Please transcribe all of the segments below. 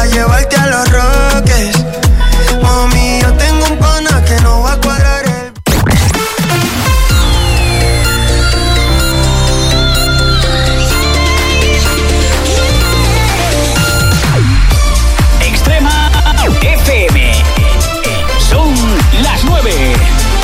pa' llevarte a Los Roques. Mami, yo tengo un pana que no va a cuadrar el... Extrema FM. Son las 9.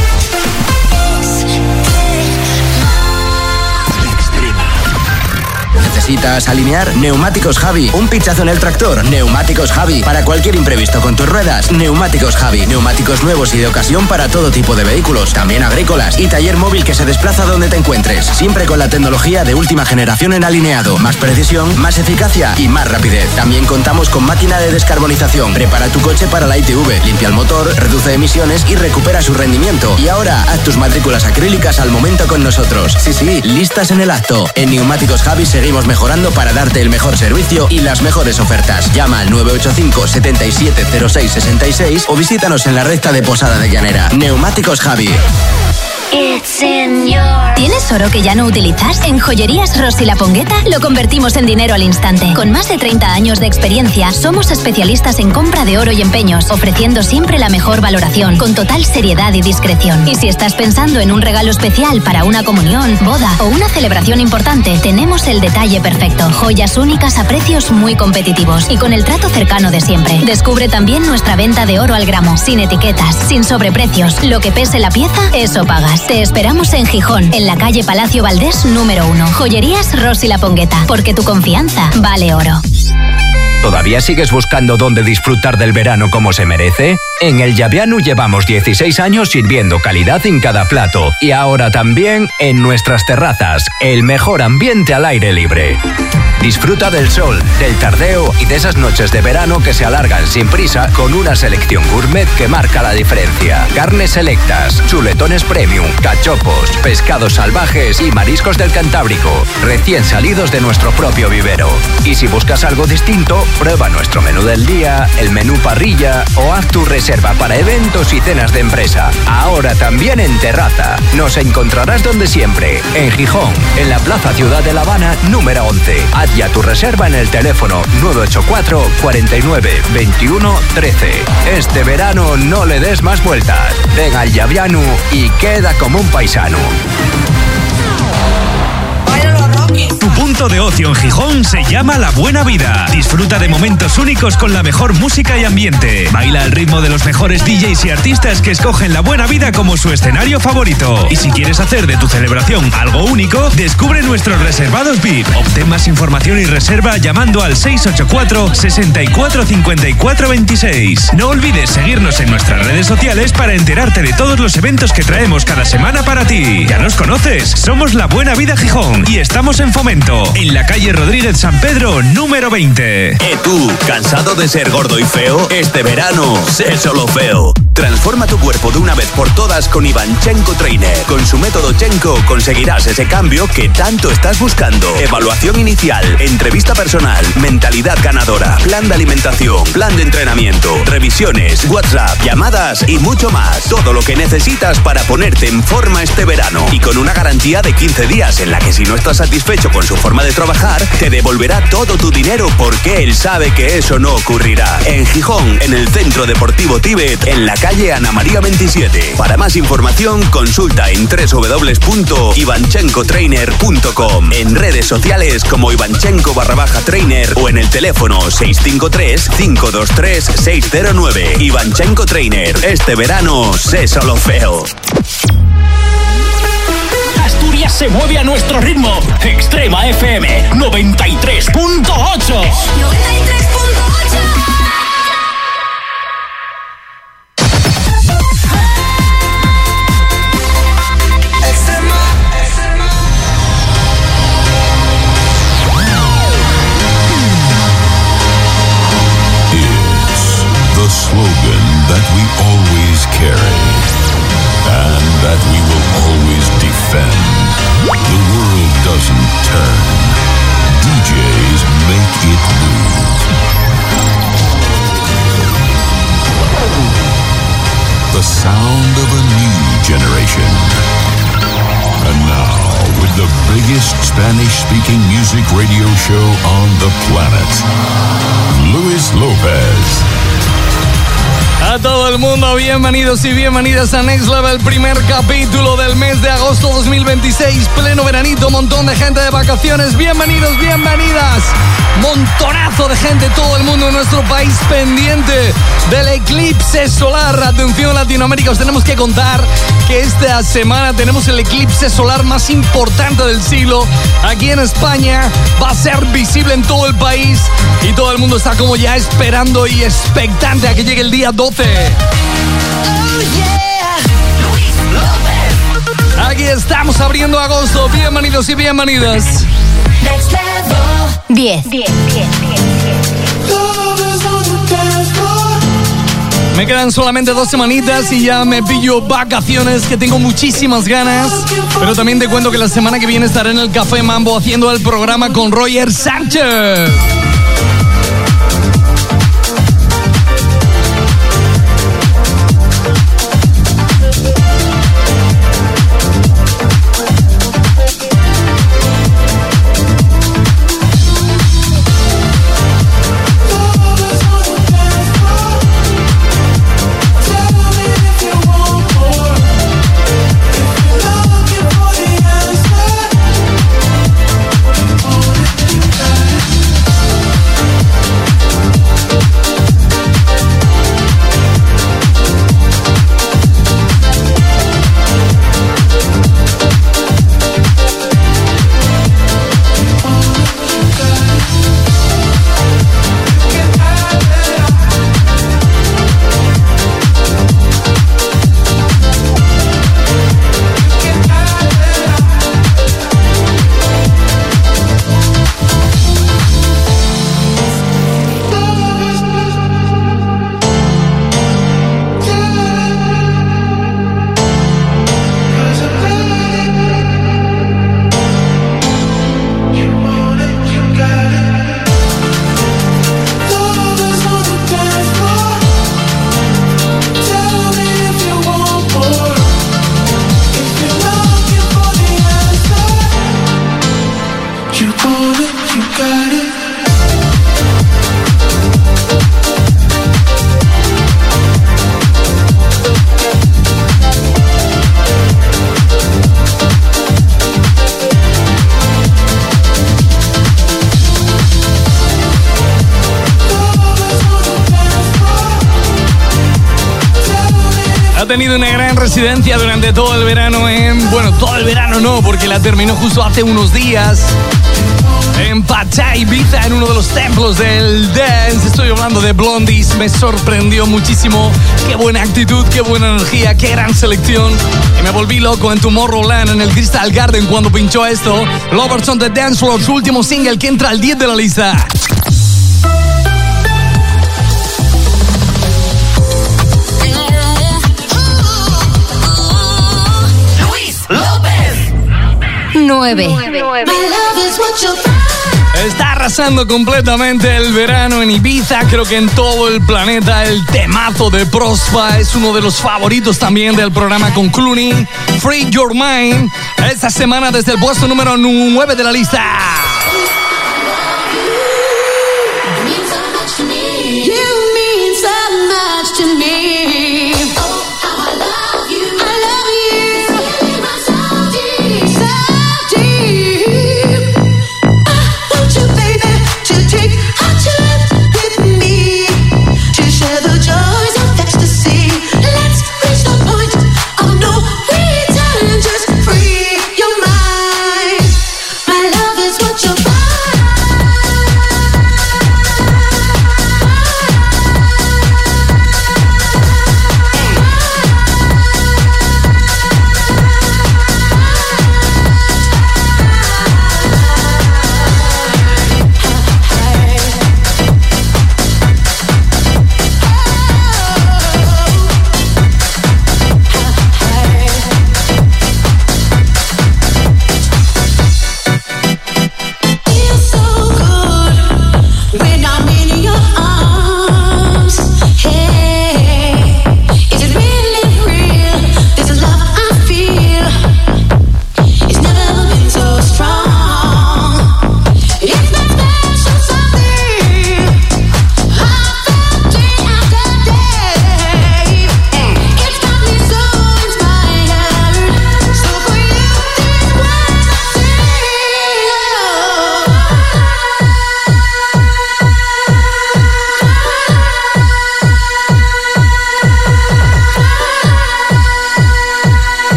¿Necesitas alinear? Neumáticos Javi. Un pinchazo en el tractor. Neumáticos Javi. Para cualquier imprevisto con tus ruedas. Neumáticos Javi. Neumáticos nuevos y de ocasión para todo tipo de vehículos, también agrícolas. Y taller móvil que se desplaza donde te encuentres. Siempre con la tecnología de última generación en alineado. Más precisión, más eficacia y más rapidez. También contamos con máquina de descarbonización. Prepara tu coche para la ITV. Limpia el motor, reduce emisiones y recupera su rendimiento. Y ahora, haz tus matrículas acrílicas al momento con nosotros. Sí, listas en el acto. En Neumáticos Javi seguimos mejorando para darte el mejor servicio y las mejores ofertas. Llama al 985 77 06 66 o visítanos en la recta de Posada de Llanera. Neumáticos Javi. ¿Tienes oro que ya no utilizas? En Joyerías Ros y La Pongueta lo convertimos en dinero al instante. Con más de 30 años de experiencia, somos especialistas en compra de oro y empeños, ofreciendo siempre la mejor valoración, con total seriedad y discreción. Y si estás pensando en un regalo especial para una comunión, boda o una celebración importante, tenemos el detalle perfecto. Joyas únicas a precios muy competitivos y con el trato cercano de siempre. Descubre también nuestra venta de oro al gramo, sin etiquetas, sin sobreprecios. Lo que pese la pieza, eso pagas. Te esperamos en Gijón, en la calle Palacio Valdés número 1. Joyerías Ros y La Pongueta, porque tu confianza vale oro. ¿Todavía sigues buscando dónde disfrutar del verano como se merece? En El Llaviano llevamos 16 años sirviendo calidad en cada plato y ahora también en nuestras terrazas, el mejor ambiente al aire libre. Disfruta del sol, del tardeo y de esas noches de verano que se alargan sin prisa con una selección gourmet que marca la diferencia. Carnes selectas, chuletones premium, cachopos, pescados salvajes y mariscos del Cantábrico, recién salidos de nuestro propio vivero. Y si buscas algo distinto, prueba nuestro menú del día, el menú parrilla o haz tu reserva para eventos y cenas de empresa. Ahora también en terraza. Nos encontrarás donde siempre, en Gijón, en la Plaza Ciudad de La Habana número 11. Haz ya tu reserva en el teléfono 984 49 21 13. Este verano no le des más vueltas. Ven al Llaviano y queda como un paisano. Tu punto de ocio en Gijón se llama La Buena Vida. Disfruta de momentos únicos con la mejor música y ambiente. Baila al ritmo de los mejores DJs y artistas que escogen La Buena Vida como su escenario favorito. Y si quieres hacer de tu celebración algo único, descubre nuestros reservados VIP. Obtén más información y reserva llamando al 684 64 54 26. No olvides seguirnos en nuestras redes sociales para enterarte de todos los eventos que traemos cada semana para ti. Ya nos conoces, somos La Buena Vida Gijón y estamos en Fomento, en la calle Rodríguez San Pedro, número 20. Tú, ¿cansado de ser gordo y feo? Este verano, sé solo feo. Transforma tu cuerpo de una vez por todas con Ivanchenko Trainer. Con su método Chenko conseguirás ese cambio que tanto estás buscando. Evaluación inicial, entrevista personal, mentalidad ganadora, plan de alimentación, plan de entrenamiento, revisiones, WhatsApp, llamadas y mucho más. Todo lo que necesitas para ponerte en forma este verano. Y con una garantía de 15 días en la que si no estás satisfecho con su forma de trabajar, te devolverá todo tu dinero porque él sabe que eso no ocurrirá. En Gijón, en el Centro Deportivo Tíbet, en la calle Ana María 27. Para más información, consulta en www.ivanchenkotrainer.com, en redes sociales como Ivanchenko_trainer o en el teléfono 653-523-609. Ivanchenko Trainer. Este verano, sé solo feo. Asturias se mueve a nuestro ritmo. Extrema FM 93.8. Slogan that we always carry and that we will always defend. The world doesn't turn. DJs make it move. The sound of a new generation. And now, with the biggest Spanish-speaking music radio show on the planet, Luis Lopez. a todo el mundo, bienvenidos y bienvenidas a Next Level, primer capítulo del mes de agosto 2026, pleno veranito, montón de gente de vacaciones, bienvenidos, bienvenidas, montonazo de gente, todo el mundo en nuestro país pendiente del eclipse solar. Atención Latinoamérica, os tenemos que contar que esta semana tenemos el eclipse solar más importante del siglo aquí en España, va a ser visible en todo el país y todo el mundo está como ya esperando y expectante a que llegue el día 12. Aquí estamos abriendo agosto. Bienvenidos y bienvenidas. 10. Me quedan solamente 2 semanitas y ya me pillo vacaciones, que tengo muchísimas ganas. Pero también te cuento que la semana que viene estaré en el Café Mambo haciendo el programa con Roger Sánchez. Ha tenido una gran residencia durante todo el verano Bueno, todo el verano no, porque la terminó justo hace unos días en Pacha, Ibiza, en uno de los templos del dance. Estoy hablando de Blondies. Me sorprendió muchísimo. Qué buena actitud, qué buena energía, qué gran selección. Y me volví loco en Tomorrowland, en el Crystal Garden, cuando pinchó esto. Lovers on the Dance Floor, su último single que entra al 10 de la lista. Luis López. 9. Está arrasando completamente el verano en Ibiza, creo que en todo el planeta. El temazo de Prospa es uno de los favoritos también del programa con Clooney. Free Your Mind, esta semana desde el puesto número 9 de la lista. What you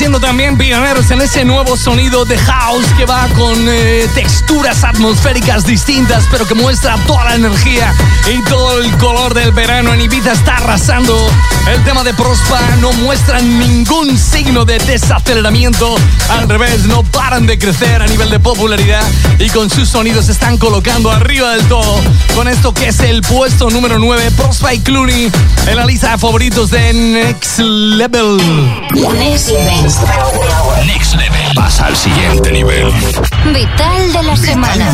siendo también pioneros en ese nuevo sonido de house que va con texturas atmosféricas distintas, pero que muestra toda la energía y todo el color del verano. En Ibiza está arrasando. El tema de Prospa no muestra ningún signo de desaceleramiento. Al revés, no paran de crecer a nivel de popularidad y con sus sonidos se están colocando arriba del todo. Con esto que es el puesto número 9, Prospa y Clooney en la lista de favoritos de Next Level. Next Level. Next Level. Pasa al siguiente nivel. Vital de la semana.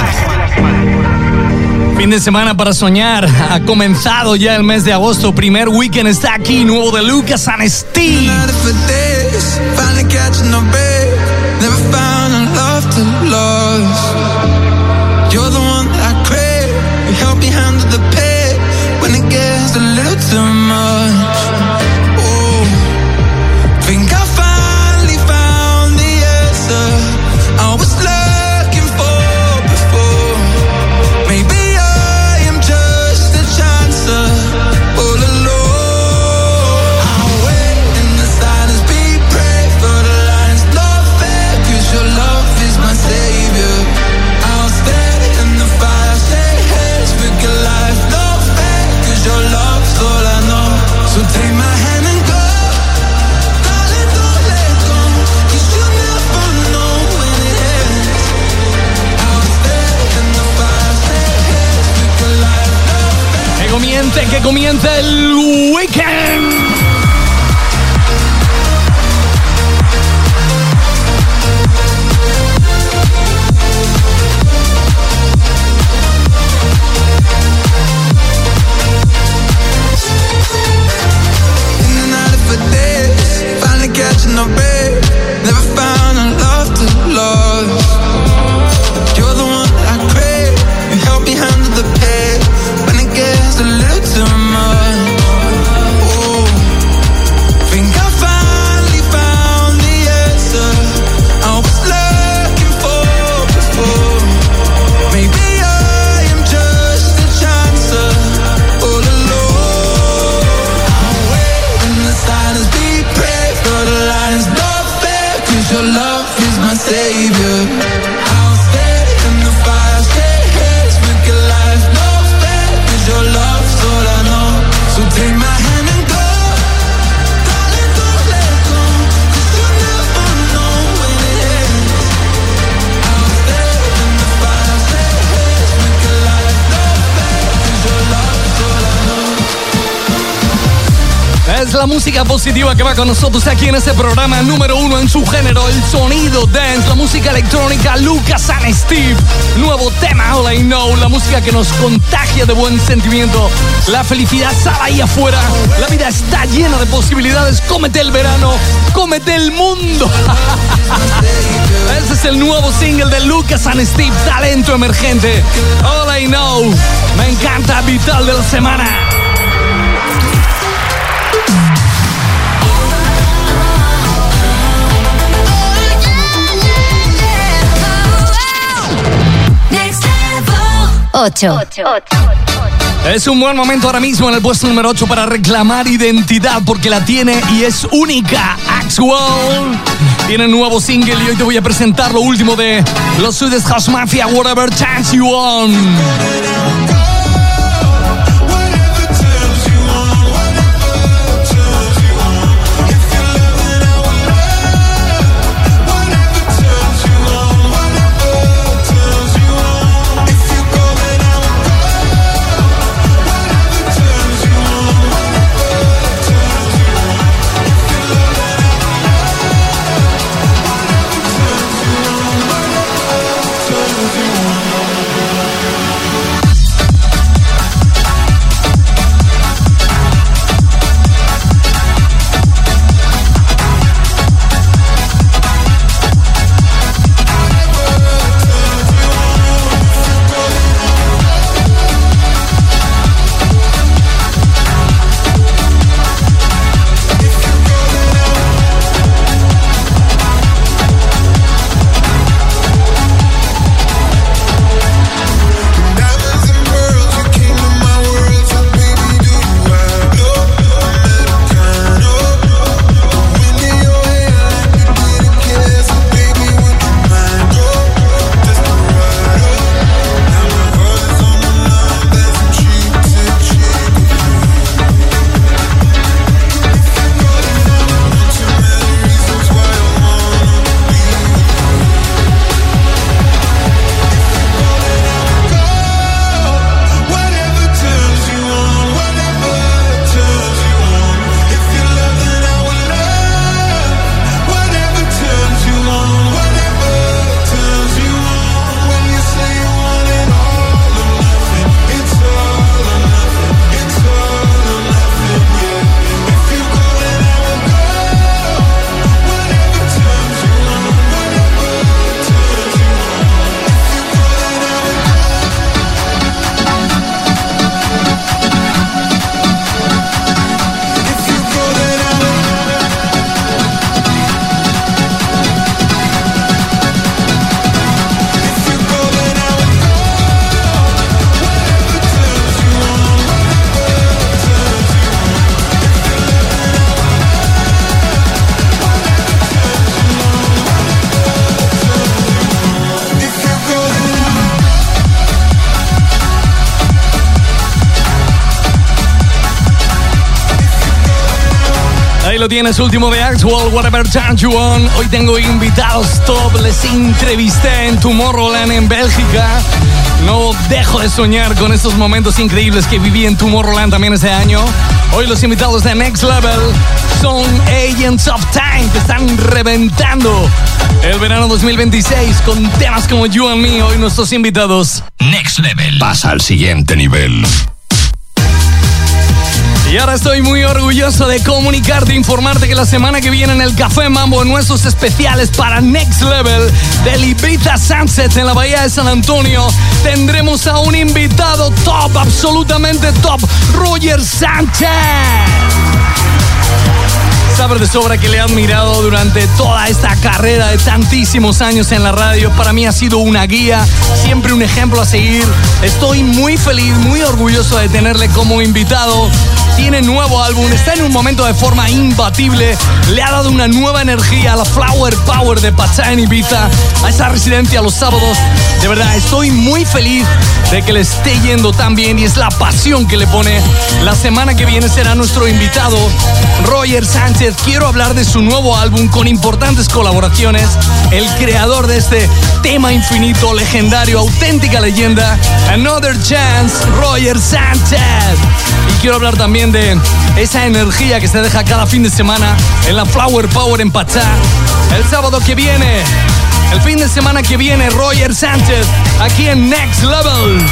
Fin de semana para soñar. Ha comenzado ya el mes de agosto. Primer weekend está aquí, nuevo de Lucas and Steve. You're the one that I crave. You help me handle the pain when it gets a little too much. Oh, think I finally found the answer I was looking for before. Maybe I am just a chancer all alone. I'll wait in the silence, be brave for the lines, not fair, 'cause your love is my savior. I'll stay in the fire, stay heads, wicked life, no fair, 'cause your love's all I know. So take my hand and go, darling, don't let go, 'cause you never know when it ends. I'll stay in the fire, stay heads, wicked life, no fair. Que comience el weekend. Catching a break, never found a love to love. You're the one that I crave. You help me handle the pain when it gets a little too much. Oh, think I finally found the answer I was looking for before. Maybe I am just a chancer all alone. I'll wait in the silence, be brave for the lines, not fair, 'cause your love is my savior. I'll stay in the fire, stay heads, wicked life, no fair, 'cause your love's all I know. So take my hand and go, darling, don't let go, 'cause you never know when it ends. I'll stay in the fire, stay heads, wicked life, no fair, 'cause your love's all I know. Es la música positiva que va con nosotros aquí en este programa número 1 en su género, el sonido dance, la música electrónica, Lucas and Steve. Nuevo tema, All I Know, la música que nos contagia de buen sentimiento. La felicidad sale ahí afuera, la vida está llena de posibilidades. Cómete el verano, cómete el mundo. Ese es el nuevo single de Lucas and Steve, talento emergente. All I Know, me encanta, vital de la semana. Next Level 8. Es un buen momento ahora mismo en el puesto número 8 para reclamar identidad, porque la tiene y es única. Axwell tiene un nuevo single y hoy te voy a presentar lo último de los Swedish House Mafia, Whatever Turns You On. Ahí lo tienes, último de Actual, Whatever Turns You On. Hoy tengo invitados top, les entrevisté en Tomorrowland en Bélgica. No dejo de soñar con estos momentos increíbles que viví en Tomorrowland también ese año. Hoy los invitados de Next Level son Agents of Time, que están reventando el verano 2026 con temas como You and Me. Hoy nuestros invitados. Next Level. Pasa al siguiente nivel. Y ahora estoy muy orgulloso de comunicarte, informarte que la semana que viene en el Café Mambo, en nuestros especiales para Next Level del Ibiza Sunset en la Bahía de San Antonio, tendremos a un invitado top, absolutamente top, Roger Sánchez. Sabes de sobra que le he admirado durante toda esta carrera de tantísimos años en la radio. Para mí ha sido una guía, siempre un ejemplo a seguir. Estoy muy feliz, muy orgulloso de tenerle como invitado. Tiene nuevo álbum, está en un momento de forma imbatible. Le ha dado una nueva energía a la Flower Power de Pachá en Ibiza, a esa residencia los sábados. De verdad, estoy muy feliz de que le esté yendo tan bien y es la pasión que le pone. La semana que viene será nuestro invitado, Roger Sánchez. Quiero hablar de su nuevo álbum con importantes colaboraciones. El creador de este tema infinito, legendario, auténtica leyenda, Another Chance, Roger Sánchez. Y quiero hablar también de esa energía que se deja cada fin de semana en la Flower Power en Pachá. El sábado que viene, el fin de semana que viene, Roger Sánchez aquí en Next Level.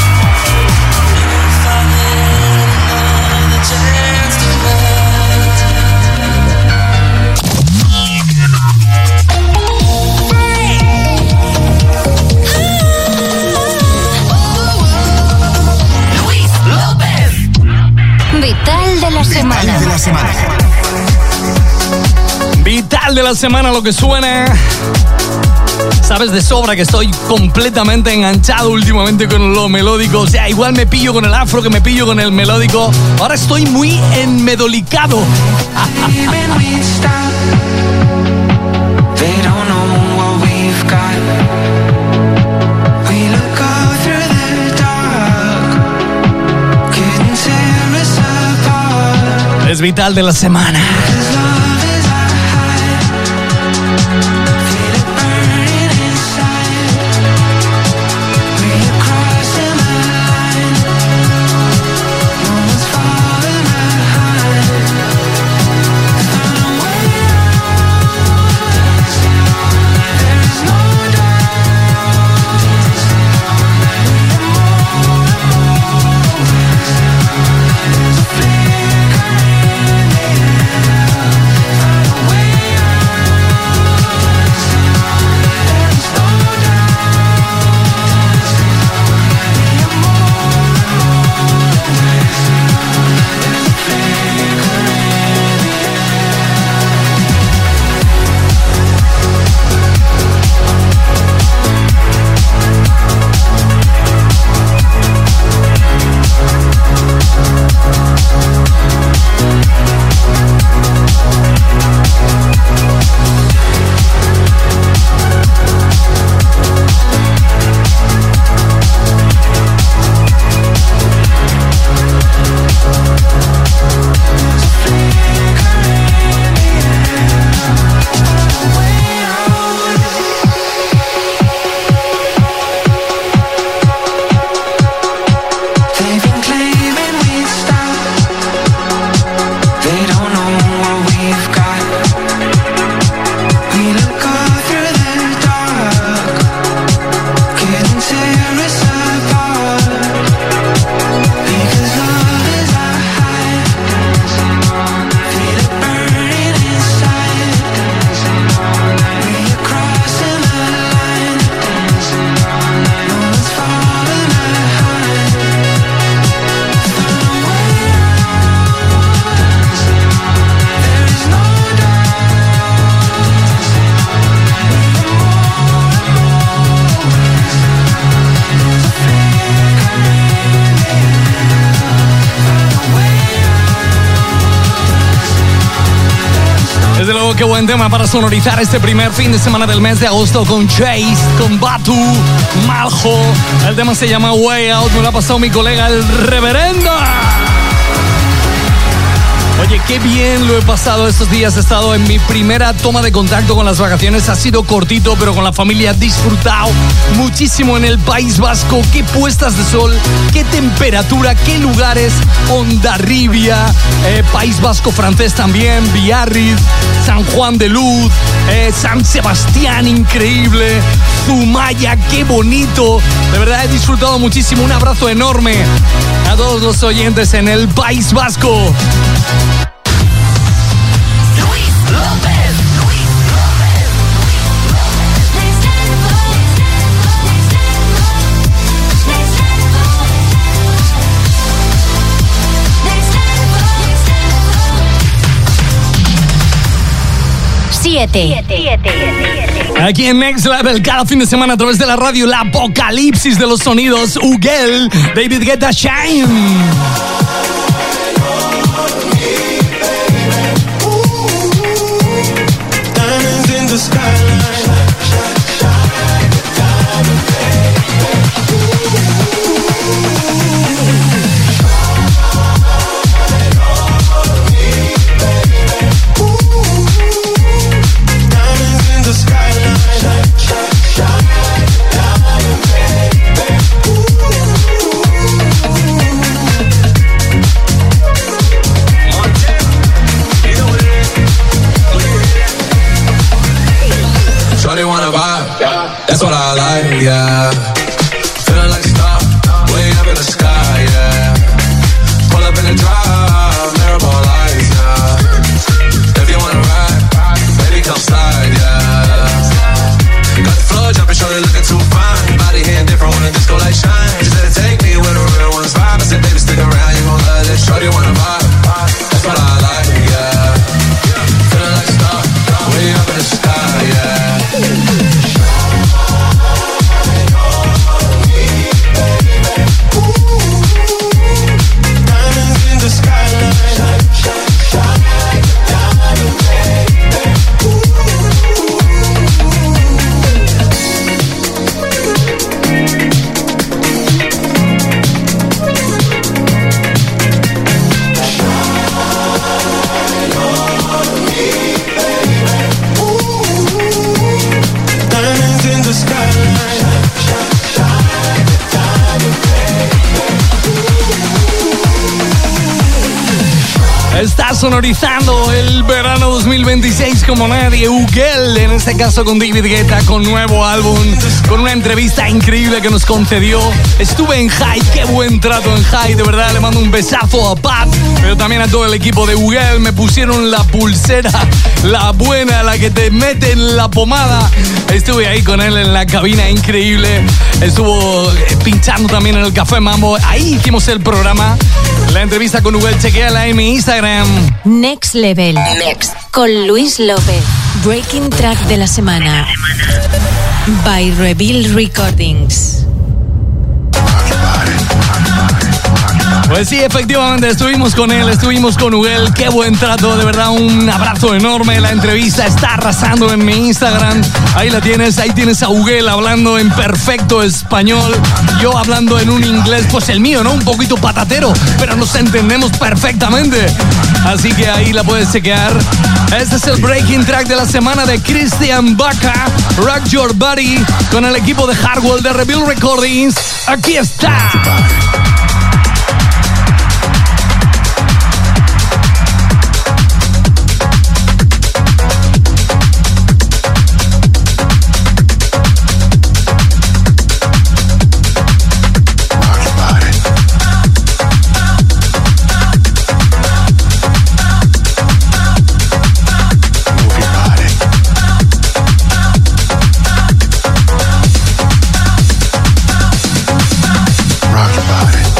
Vital de la semana. Vital de la semana, lo que suena. Sabes de sobra que estoy completamente enganchado últimamente con lo melódico. O sea, igual me pillo con el afro que me pillo con el melódico. Ahora estoy muy enmedolicado. Es vital de la semana. Qué buen tema para sonorizar este primer fin de semana del mes de agosto con Chase, con Batu, Maljo. El tema se llama Way Out, me lo ha pasado mi colega el Reverendo. Oye, qué bien lo he pasado estos días. He estado en mi primera toma de contacto con las vacaciones. Ha sido cortito, pero con la familia he disfrutado muchísimo en el País Vasco. Qué puestas de sol, qué temperatura, qué lugares. Hondarribia, País Vasco francés también, Biarritz, San Juan de Luz, San Sebastián, increíble, Zumaya, qué bonito. De verdad he disfrutado muchísimo. Un abrazo enorme a todos los oyentes en el País Vasco. Aquí en Next Level, cada fin de semana a través de la radio, la apocalipsis de los sonidos. Ugel, David Guetta, Shine. That's what I like, yeah. Feeling like a star, way up in the sky, yeah. Pull up in the drive, mirrorball lights, yeah. If you wanna ride, baby, come slide, yeah. Got the floor jumping, shorty looking too fine. Body hitting different when the disco light shine. She said, take me where the real ones vibe. I said, baby, stick around, you gon' love this. Shorty wanna vibe, that's what I like, yeah. Feeling like a star, way up in the sky, yeah. Está sonorizando el verano 2026 como nadie. Ugel, en este caso con David Guetta, con nuevo álbum, con una entrevista increíble que nos concedió. Estuve en High, qué buen trato en High, de verdad le mando un besazo a Pat, pero también a todo el equipo de Ugel. Me pusieron la pulsera, la buena, la que te mete en la pomada. Estuve ahí con él en la cabina, increíble. Estuvo pinchando también en el Café Mambo. Ahí hicimos el programa, la entrevista con Ugel. Chequéala en mi Instagram. Next Level. Next. Con Luis López. Breaking Track de la semana. By Reveal Recordings. Pues sí, efectivamente, estuvimos con él, estuvimos con Ugel. Qué buen trato, de verdad, un abrazo enorme. La entrevista está arrasando en mi Instagram. Ahí la tienes, ahí tienes a Ugel hablando en perfecto español. Yo hablando en un inglés, pues el mío, ¿no? Un poquito patatero, pero nos entendemos perfectamente. Así que ahí la puedes chequear. Este es el Breaking Track de la semana de Christian Baca, Rock Your Body, con el equipo de Hardwell de Reveal Recordings. Aquí está. Rock your body.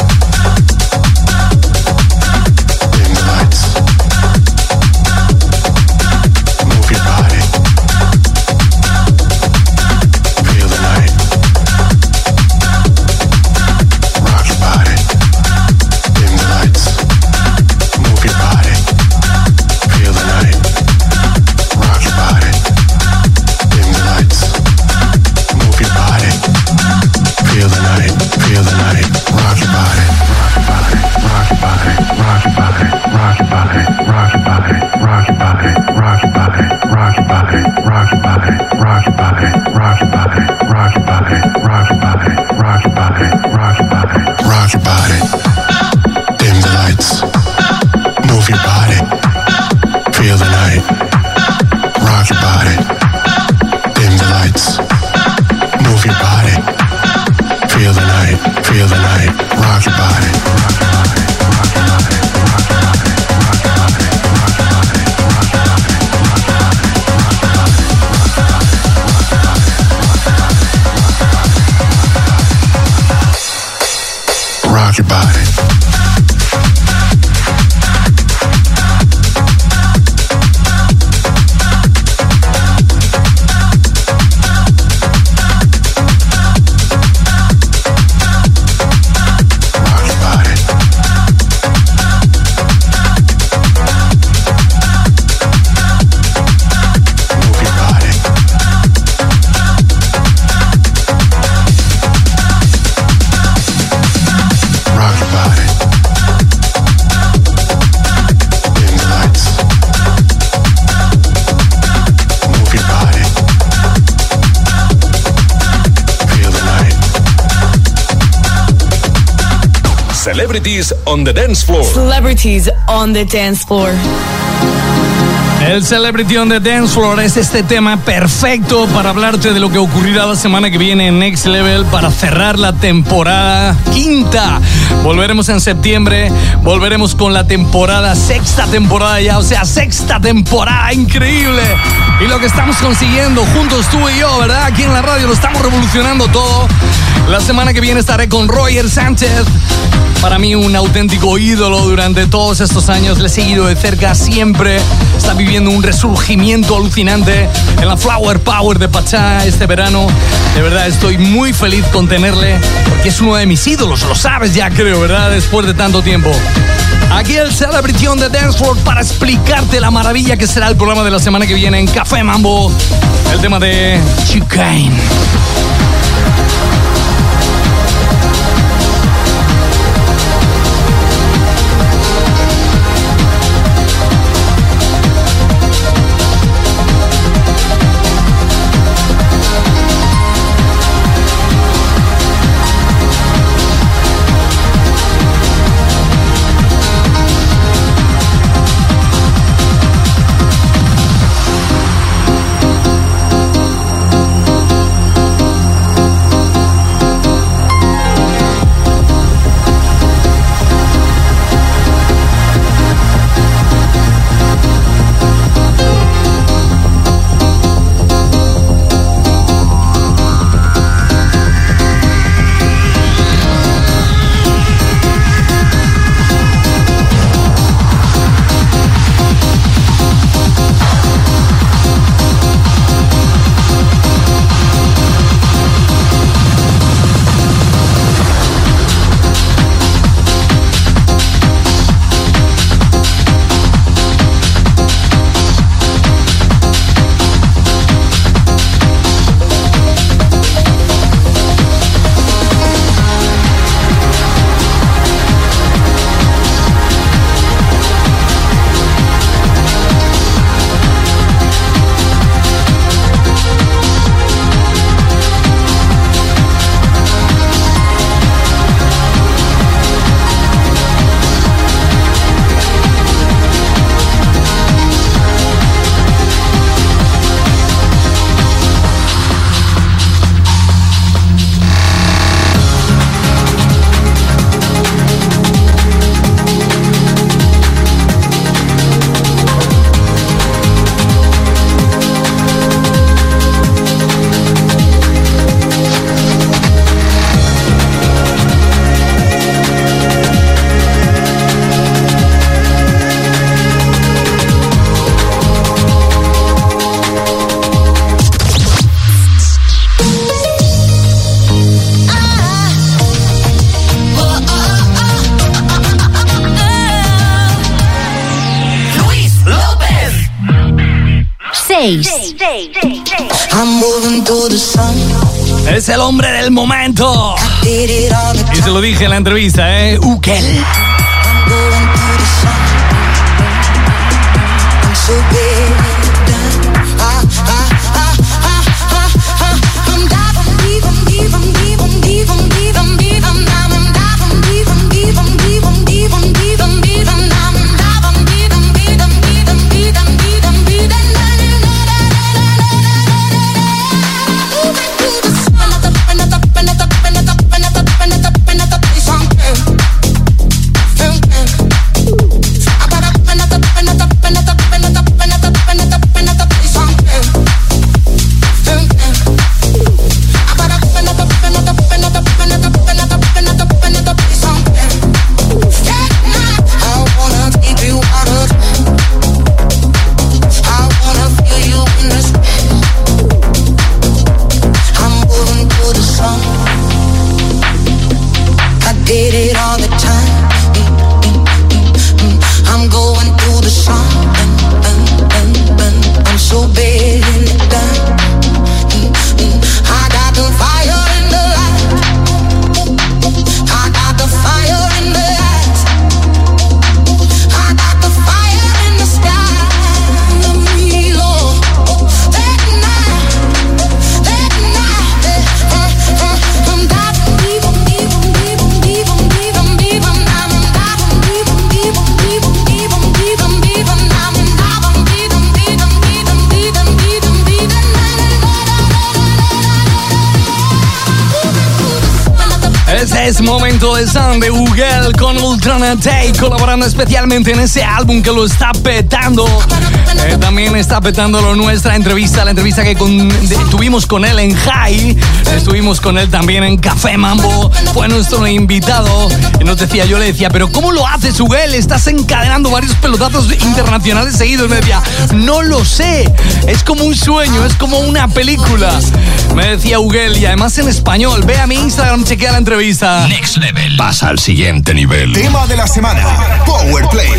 Celebrities on the dance floor. Celebrities on the dance floor. El Celebrity on the Dance Floor es este tema perfecto para hablarte de lo que ocurrirá la semana que viene en Next Level para cerrar la temporada quinta. Volveremos en septiembre, volveremos con la temporada, sexta temporada ya, o sea, sexta temporada, increíble. Y lo que estamos consiguiendo juntos tú y yo, ¿verdad? Aquí en la radio lo estamos revolucionando todo. La semana que viene estaré con Roger Sánchez. Para mí un auténtico ídolo durante todos estos años. Le he seguido de cerca siempre. Está viviendo un resurgimiento alucinante en la Flower Power de Pachá este verano. De verdad estoy muy feliz con tenerle porque es uno de mis ídolos. Lo sabes ya, creo, ¿verdad? Después de tanto tiempo. Aquí el Celebrity on the Dance Floor para explicarte la maravilla que será el programa de la semana que viene en Café Mambo. El tema de Chicane. Es el hombre del momento. Y se lo dije en la entrevista, Ukel. Es momento de Sun de Ugel con Ultranate, colaborando especialmente en ese álbum que lo está petando. También está petándolo nuestra entrevista, la entrevista que tuvimos con él en High. Estuvimos con él también en Café Mambo. Fue nuestro invitado. Y yo le decía, pero ¿cómo lo haces, Ugel? Estás encadenando varios pelotazos internacionales seguidos. Me decía, no lo sé. Es como un sueño, es como una película. Me decía Ugel, y además en español. Ve a mi Instagram, chequea la entrevista. Next Level. Pasa al siguiente nivel. Tema de la semana. Power Play.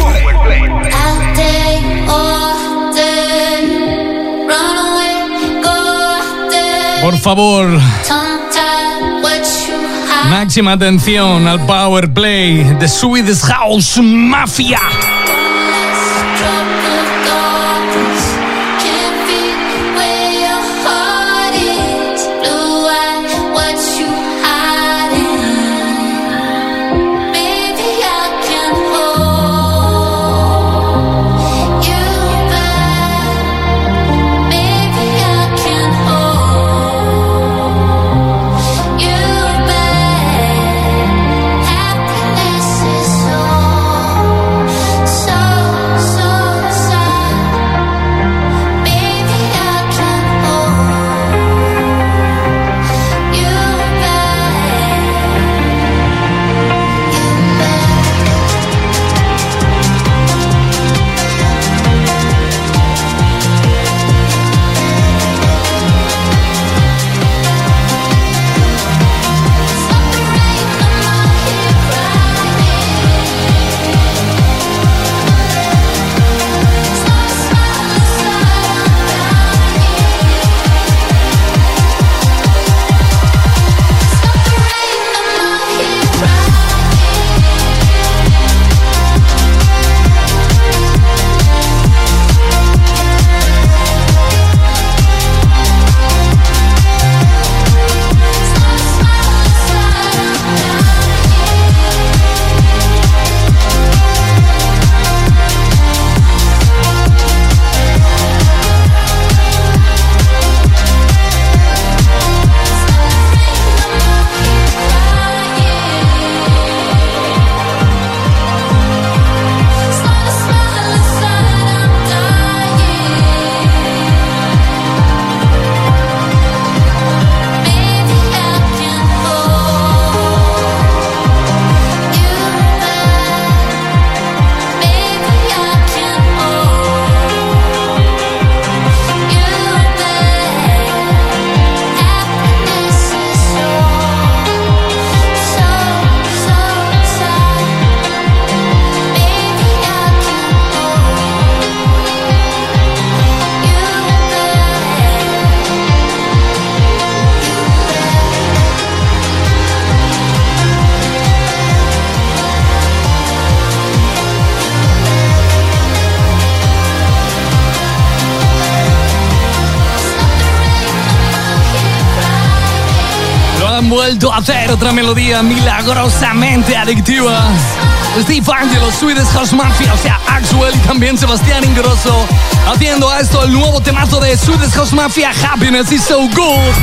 Por favor, máxima atención al Power Play de Swedish House Mafia. Vuelto a hacer otra melodía milagrosamente adictiva. Steve Angelo, Swedish House Mafia, o sea, Axwell, y también Sebastián Ingrosso, haciendo a esto el nuevo temazo de Swedish House Mafia, Happiness is So Good.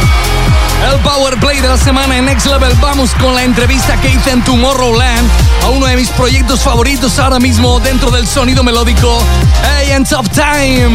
El Power Play de la semana en Next Level. Vamos con la entrevista que hice en Tomorrowland a uno de mis proyectos favoritos ahora mismo dentro del sonido melódico, Agents of Time.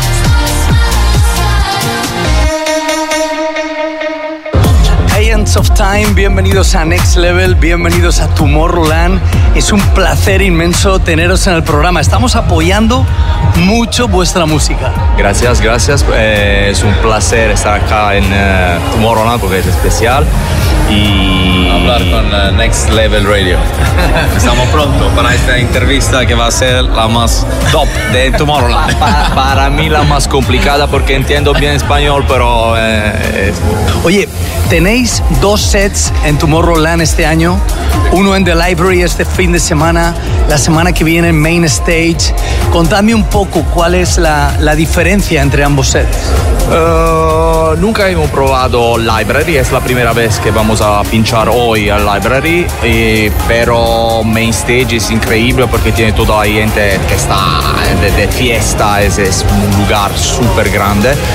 Agents of Time, bienvenidos a Next Level, bienvenidos a Tomorrowland. Es un placer inmenso teneros en el programa. Estamos apoyando mucho vuestra música. Gracias. Es un placer estar acá en Tomorrowland porque es especial. Y hablar con Next Level Radio. Estamos pronto para esta entrevista que va a ser la más top de Tomorrowland. Para mí la más complicada porque entiendo bien español, pero... Oye, tenéis 2 sets en Tomorrowland este año. Uno en The Library este fin de semana, la semana que viene en Main Stage. Contadme un poco cuál es la diferencia entre ambos sets. Nunca hemos probado Library, es la primera vez que vamos a pinchar hoy al Library, pero Main Stage es increíble porque tiene toda la gente que está de fiesta, es un lugar súper grande.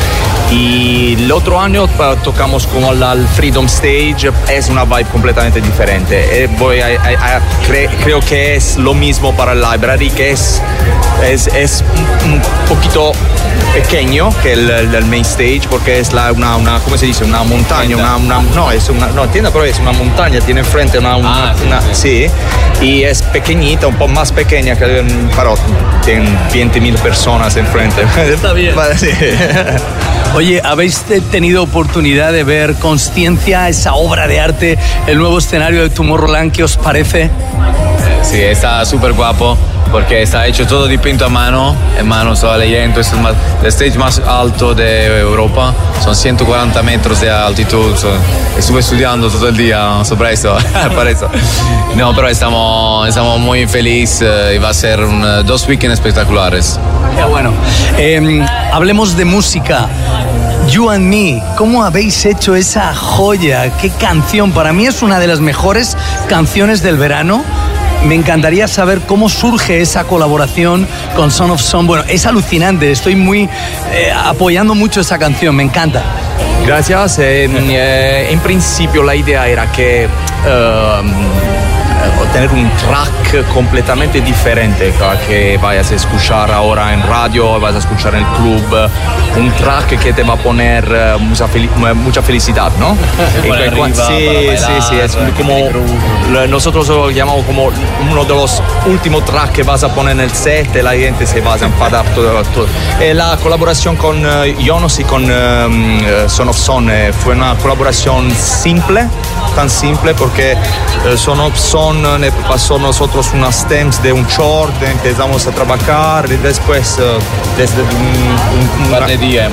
Y el otro año tocamos como al Freedom Stage, es una vibe completamente diferente. Creo que es lo mismo para el Library, que es un poquito pequeño que el main stage, porque es una ¿cómo se dice? Una montaña, tienda, pero es una montaña, tiene enfrente sí, y es pequeñita, un poco más pequeña que pero tienen 20.000 personas enfrente. Está bien. Sí. Oye, ¿habéis tenido oportunidad de ver Consciencia, esa obra de arte, el nuevo escenario de Tomorrowland? ¿Qué os parece? Sí, está súper guapo porque está hecho todo dipinto a mano, estaba leyendo, es el stage más alto de Europa, son 140 metros de altitud, estuve estudiando todo el día sobre eso, para eso. No, pero estamos muy felices y va a ser 2 weekends espectaculares. Ya bueno, hablemos de música. You and Me, ¿cómo habéis hecho esa joya? ¿Qué canción? Para mí es una de las mejores canciones del verano. Me encantaría saber cómo surge esa colaboración con Son of Son. Bueno, es alucinante, estoy muy apoyando mucho esa canción, me encanta. Gracias. En principio la idea era que tener un track completamente diferente que vayas a escuchar ahora en radio, vas a escuchar en el club, un track que te va a poner mucha felicidad, ¿no? Sí, es como nosotros lo llamamos como uno de los últimos tracks que vas a poner en el set y la gente se va a enfadar todo. La colaboración con Jonas y con Son of Son fue una colaboración simple, tan simple porque Son of Son pasó nosotros unas stems de un short, empezamos a trabajar y después desde un par de días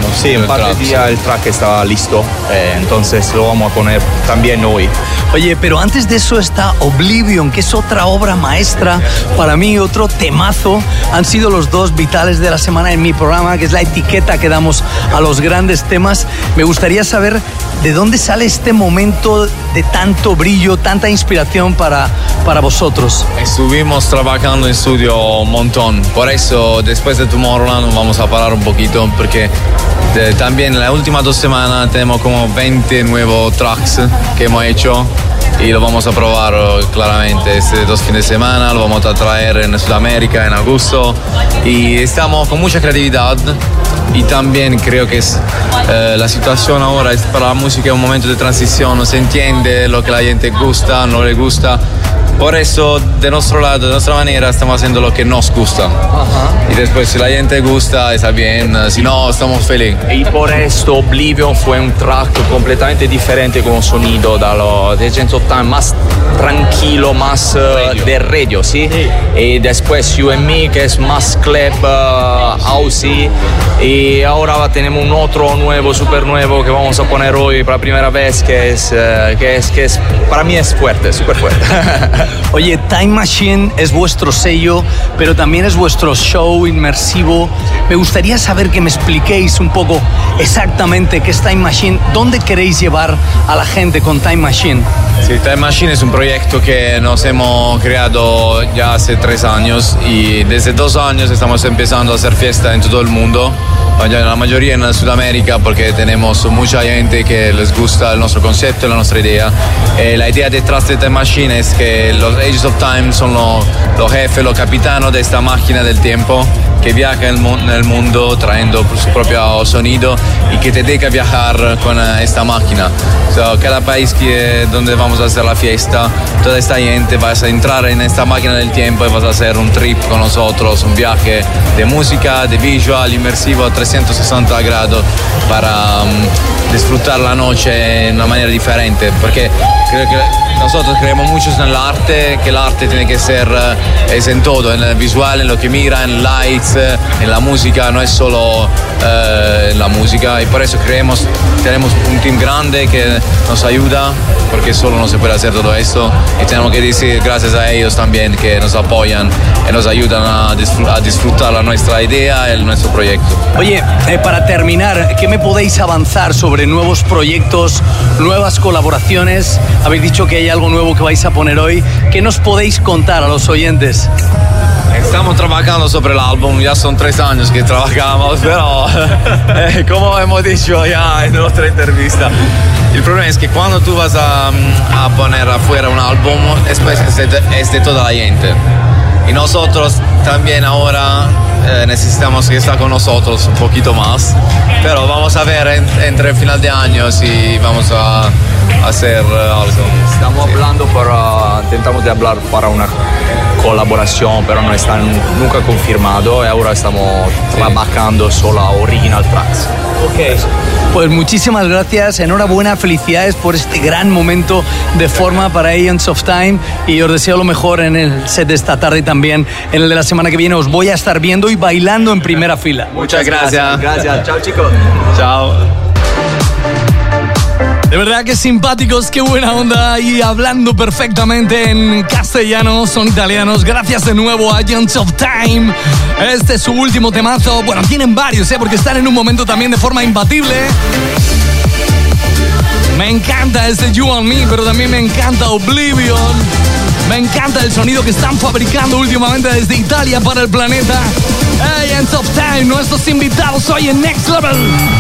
el track estaba listo, entonces lo vamos a poner también hoy. Oye, pero antes de eso está Oblivion, que es otra obra maestra para mí, otro temazo. Han sido los dos vitales de la semana en mi programa, que es la etiqueta que damos a los grandes temas. Me gustaría saber de dónde sale este momento de tanto brillo, tanta inspiración para vosotros. Estuvimos trabajando en estudio un montón, por eso después de Tomorrowland vamos a parar un poquito, porque también en las últimas 2 semanas tenemos como 20 nuevos tracks que hemos hecho y lo vamos a probar claramente este 2 fines de semana, lo vamos a traer en Sudamérica en agosto y estamos con mucha creatividad. Y también creo que la situación ahora es para la música es un momento de transición, no se entiende lo que la gente gusta, no le gusta. Por eso, de nuestro lado, de nuestra manera, estamos haciendo lo que nos gusta. Y después, si la gente gusta, está bien. Si no, estamos felices. Y por esto, Oblivion fue un track completamente diferente como sonido de Agents of Time, más tranquilo, más de radio, ¿sí? Y después You and Me, que es más club, housey. Y ahora tenemos un otro nuevo, súper nuevo, que vamos a poner hoy por la primera vez, que es para mí es fuerte, súper fuerte. Oye, Time Machine es vuestro sello, pero también es vuestro show inmersivo. Me gustaría saber que me expliquéis un poco exactamente qué es Time Machine, dónde queréis llevar a la gente con Time Machine. Sí, Time Machine es un proyecto que nos hemos creado ya hace 3 años y desde 2 años estamos empezando a hacer fiesta en todo el mundo. La mayoría en Sudamérica porque tenemos mucha gente que les gusta nuestro concepto, la nuestra idea. La idea detrás de Time Machine es que los Agents of Time son los jefes, los capitanos de esta máquina del tiempo que viaja en el mundo trayendo su propio sonido y que te deja viajar con esta máquina. Cada país donde vamos a hacer la fiesta, toda esta gente vas a entrar en esta máquina del tiempo y vas a hacer un trip con nosotros, un viaje de música, de visual, inmersivo, 360 grados para disfrutar la noche de una manera diferente, porque creo que nosotros creemos mucho en el arte, que el arte tiene que ser es en todo, en el visual, en lo que mira, en lights, en la música, no es solo en la música, y por eso tenemos un team grande que nos ayuda, porque solo no se puede hacer todo esto, y tenemos que decir gracias a ellos también que nos apoyan y nos ayudan a disfrutar nuestra idea y nuestro proyecto. Oye, para terminar, ¿qué me podéis avanzar sobre nuevos proyectos, nuevas colaboraciones? Habéis dicho que hay algo nuevo que vais a poner hoy. ¿Qué nos podéis contar a los oyentes? Estamos trabajando sobre el álbum, ya son 3 años que trabajamos, pero como hemos dicho ya en otra entrevista, el problema es que cuando tú vas a poner afuera un álbum, después es de toda la gente. Y nosotros también ahora necesitamos que esté con nosotros un poquito más, pero vamos a ver entre el final de año si vamos a hacer algo. Estamos hablando intentamos de hablar para una colaboración, pero no está nunca confirmado y ahora estamos trabajando solo a original tracks. Ok, pues muchísimas gracias, enhorabuena, felicidades por este gran momento de forma para Agents of Time y os deseo lo mejor en el set de esta tarde y también en el de la semana que viene. Os voy a estar viendo y bailando en primera fila. Muchas gracias. Gracias. Chao, chicos. Chao. De verdad que simpáticos, qué buena onda y hablando perfectamente en castellano, son italianos. Gracias de nuevo a Agents of Time. Este es su último temazo. Bueno, tienen varios, porque están en un momento también de forma imbatible. Me encanta este You and Me, pero también me encanta Oblivion. Me encanta el sonido que están fabricando últimamente desde Italia para el planeta. Agents of Time, nuestros invitados hoy en Next Level.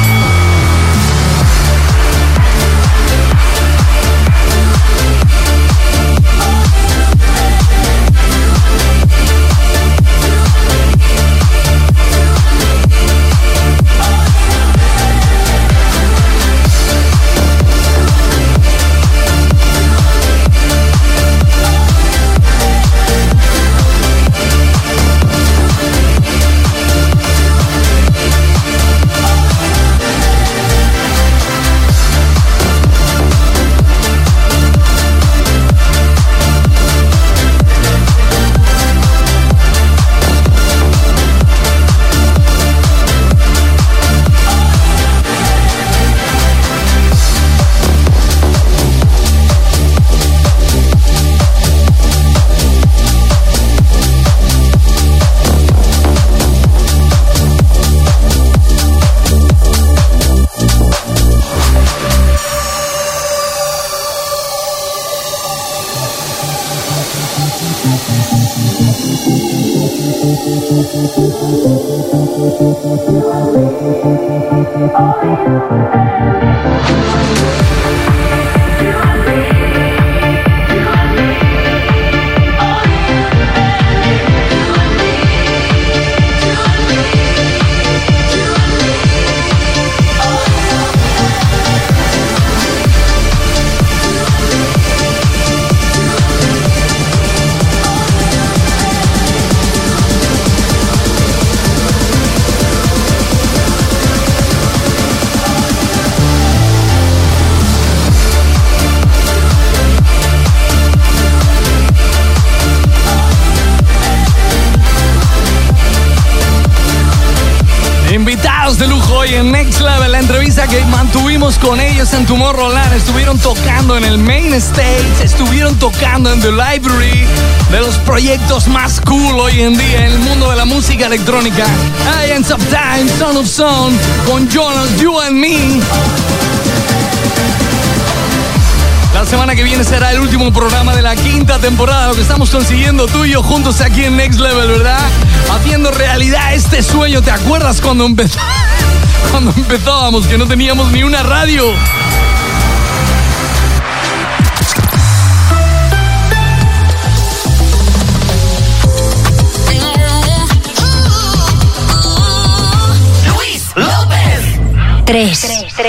Invitados de lujo hoy en Next Level, la entrevista que mantuvimos con ellos en Tomorrowland. Estuvieron tocando en el Main Stage, estuvieron tocando en The Library, de los proyectos más cool hoy en día en el mundo de la música electrónica. Agents of Time, Son of Son, con Jonas, You and Me. La semana que viene será el último programa de la 5ª temporada, lo que estamos consiguiendo tú y yo juntos aquí en Next Level, ¿verdad? Haciendo realidad este sueño. ¿Te acuerdas cuando empezábamos que no teníamos ni una radio? Luis López. 3.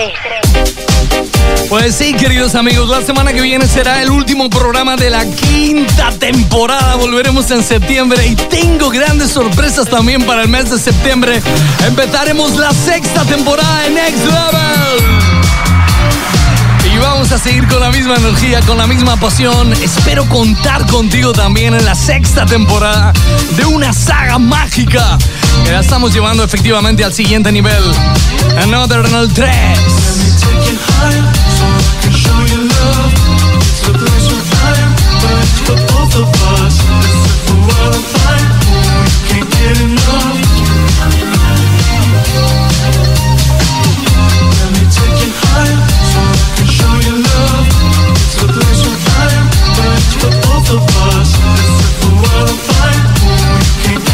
Pues sí, queridos amigos, la semana que viene será el último programa de la 5ª temporada. Volveremos en septiembre y tengo grandes sorpresas también para el mes de septiembre. Empezaremos la 6ª temporada de Next Level. Y vamos a seguir con la misma energía, con la misma pasión. Espero contar contigo también en la 6ª temporada de una saga mágica que la estamos llevando efectivamente al siguiente nivel. Another en el 3. Both of us, this is the world of fire. We can't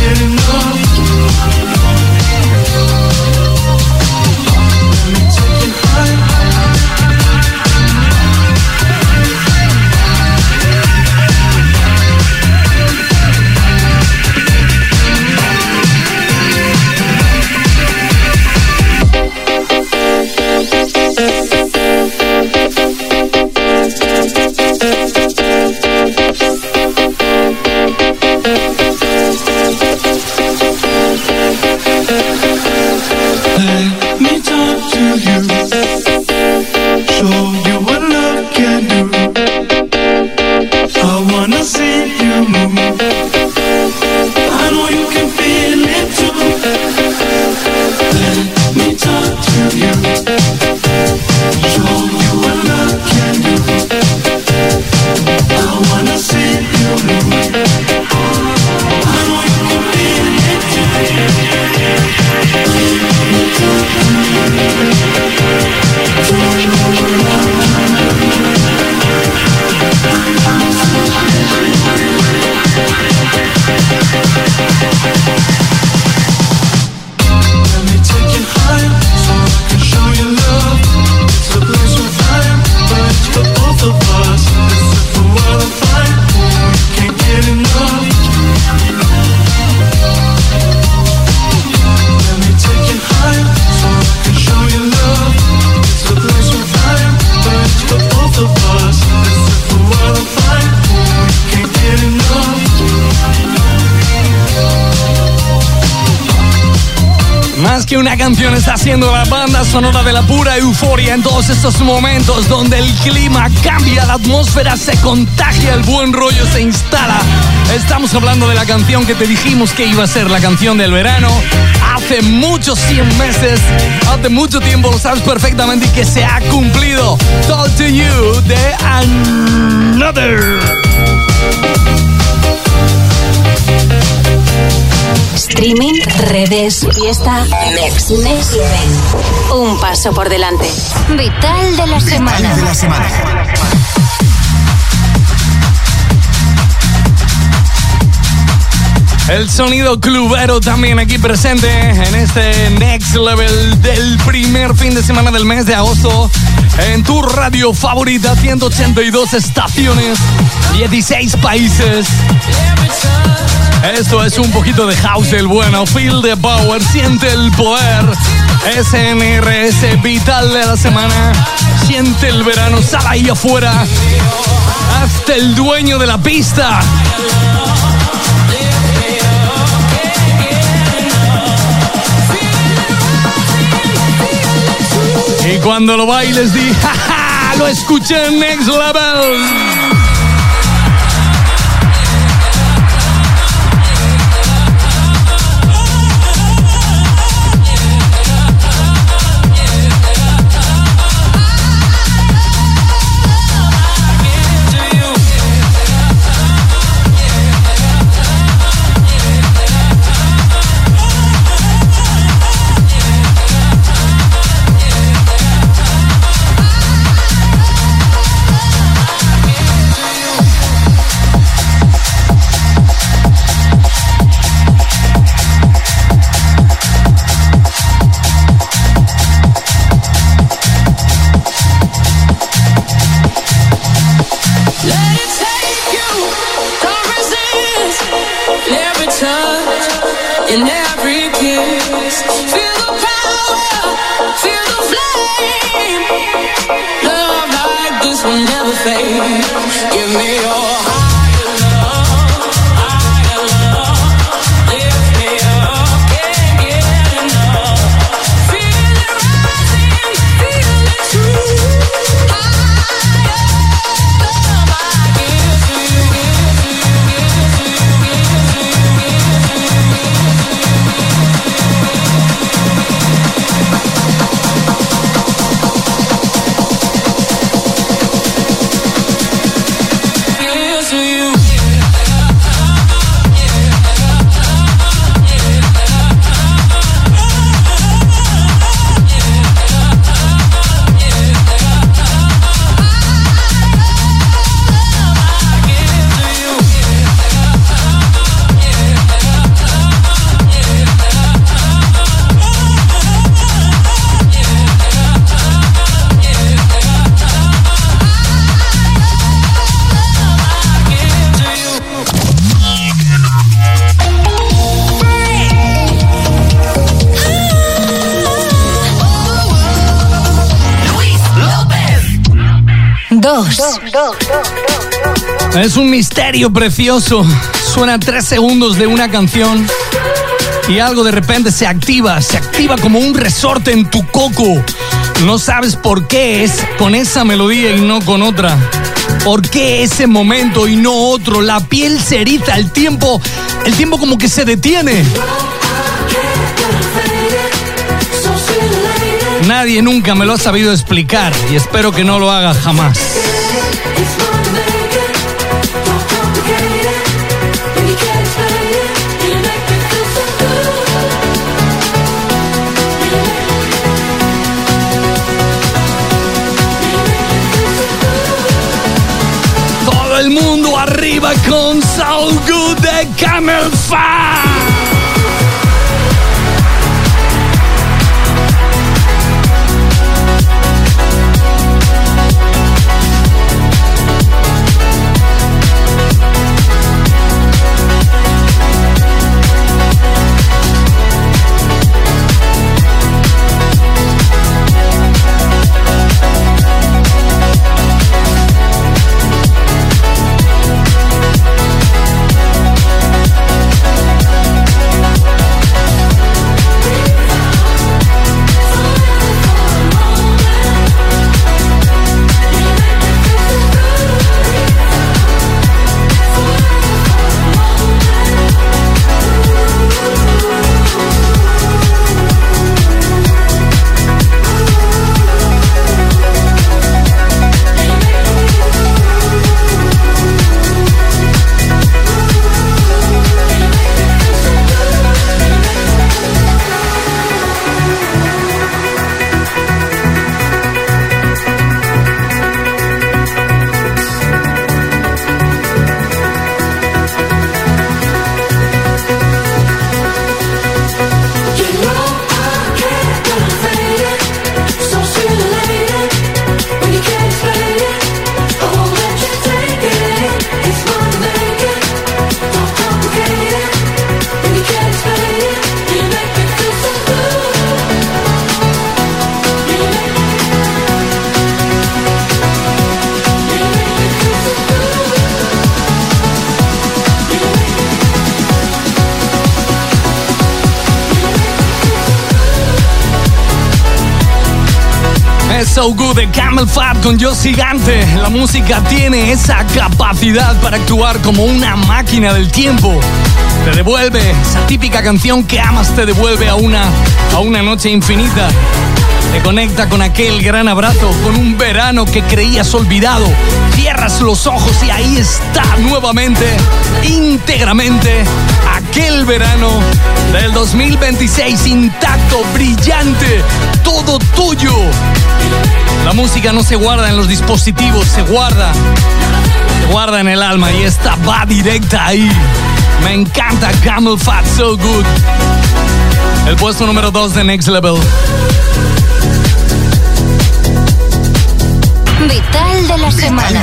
me talk to you, show you what love can do. I wanna see you move. I know you can feel it too. Let me talk to you, show you what love can do. I wanna see you move. I know you can feel it too. Let me take you higher, so I can show you love. It's a place where fire burns for both of us. Let's set the world on fire, we can't get enough. Let me take you higher, so I can show you love. It's a place where fire burns for both of us. Let's set the world on fire, we can't get enough. Más que una canción, está siendo la banda sonora de la pura euforia en todos estos momentos donde el clima cambia, la atmósfera se contagia, el buen rollo se instala. Estamos hablando de la canción que te dijimos que iba a ser la canción del verano hace muchos 100 meses, hace mucho tiempo, lo sabes perfectamente, y que se ha cumplido. Talk to You de Another. Streaming, redes, fiesta, Next Level. Un paso por delante. Vital de la semana. De la semana. El sonido clubero también aquí presente en este Next Level del primer fin de semana del mes de agosto. En tu radio favorita, 182 estaciones, 16 países. Esto es un poquito de house del bueno. Feel the power, siente el poder. SNRS, vital de la semana. Siente el verano, sal ahí afuera. Hazte el dueño de la pista. Y cuando lo bailes di, ¡jaja! Lo escuché en Next Level. In every kiss, feel the power, feel the flame. Love like this will never fade. Give me your higher love, higher love. Lift me up, can't get enough. Feel it rising, feel it true. Higher love, I give to you, give to you, give to you, give to you, give to you. Es un misterio precioso. Suena 3 segundos de una canción y algo de repente se activa como un resorte en tu coco. No sabes por qué es con esa melodía y no con otra. ¿Por qué ese momento y no otro? La piel se eriza, el tiempo como que se detiene. Nadie nunca me lo ha sabido explicar y espero que no lo haga jamás. Todo el mundo arriba con So Good de Camel Fat. So Good de Camel Fat con Dios Gigante. La música tiene esa capacidad para actuar como una máquina del tiempo. Te devuelve esa típica canción que amas, te devuelve a una noche infinita. Te conecta con aquel gran abrazo, con un verano que creías olvidado. Cierras los ojos y ahí está nuevamente, íntegramente, aquel verano del 2026, intacto, brillante, todo tuyo. La música no se guarda en los dispositivos, se guarda en el alma y esta va directa ahí. Me encanta Camel Fat, So Good. El puesto número 2 de Next Level. Vital de la semana.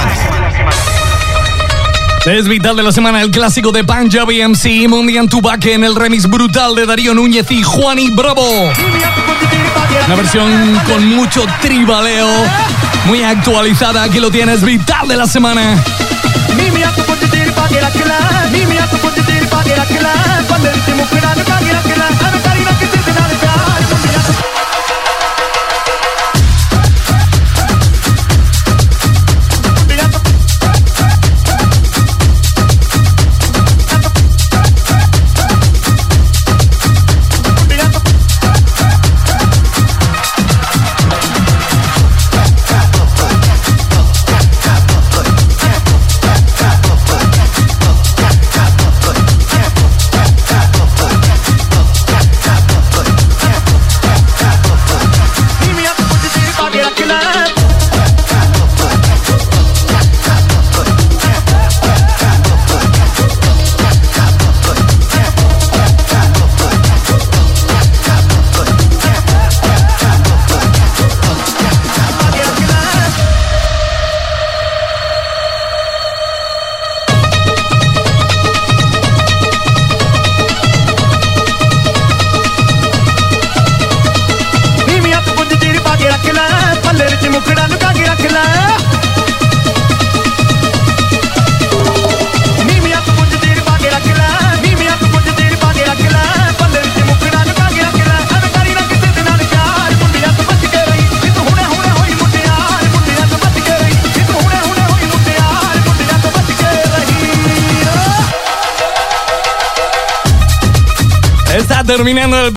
Es Vital de la semana, el clásico de Punjabi MC, Mundian Tubaque en el remix brutal de Darío Núñez y Juani Bravo. Una versión con mucho tribaleo, muy actualizada. Aquí lo tienes, Vital de la semana. terminando el